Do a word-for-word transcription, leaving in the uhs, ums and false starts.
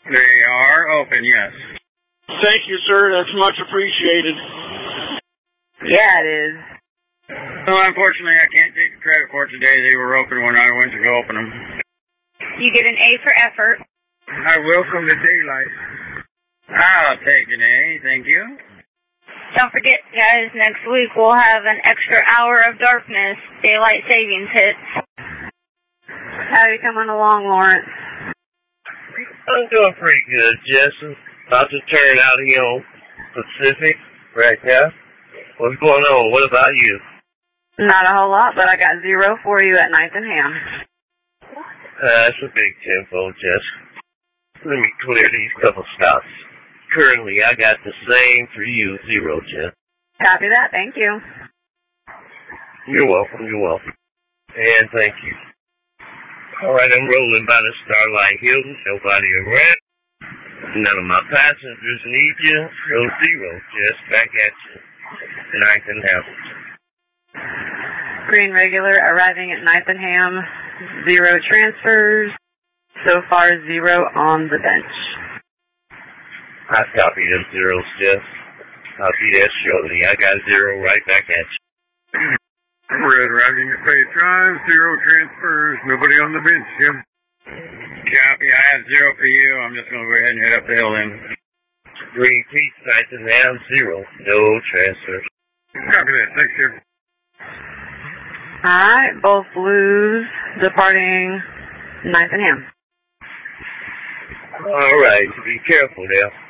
They are open, yes. Thank you, sir. That's much appreciated. Yeah, it is. Well, unfortunately, I can't take the credit for it today. They were open when I went to go open them. You get an A for effort. I welcome the daylight. I'll take an A, thank you. Don't forget, guys, next week we'll have an extra hour of darkness. Daylight savings hits. How are you coming along, Lawrence? I'm doing pretty good, Justin. About to turn out here on Pacific right now. What's going on? What about you? Not a whole lot, but I got zero for you at Ninth and Ham. Uh, that's a big tempo, Justin. Let me clear these couple stops. Currently, I got the same for you, zero, Jeff. Copy that, thank you. You're welcome, you're welcome. And thank you. All right, I'm rolling by the Starlight Hilton. Nobody around. None of my passengers need you. So zero, just back at you. Ninth and Ham. Green regular arriving at Ninth and Ham. Zero transfers. So far, zero on the bench. I copy them zeros, Jeff. I'll be there shortly. I got zero right back at you. Red riding at Faith Drive, zero transfers, nobody on the bench, Jim. Copy, I have zero for you. I'm just going to go ahead and head up the hill then. Green Peach, Ninth and Ham, zero. No transfers. Copy that, thanks, Jim. Alright, both blues departing Ninth and Ham. All right, be careful there.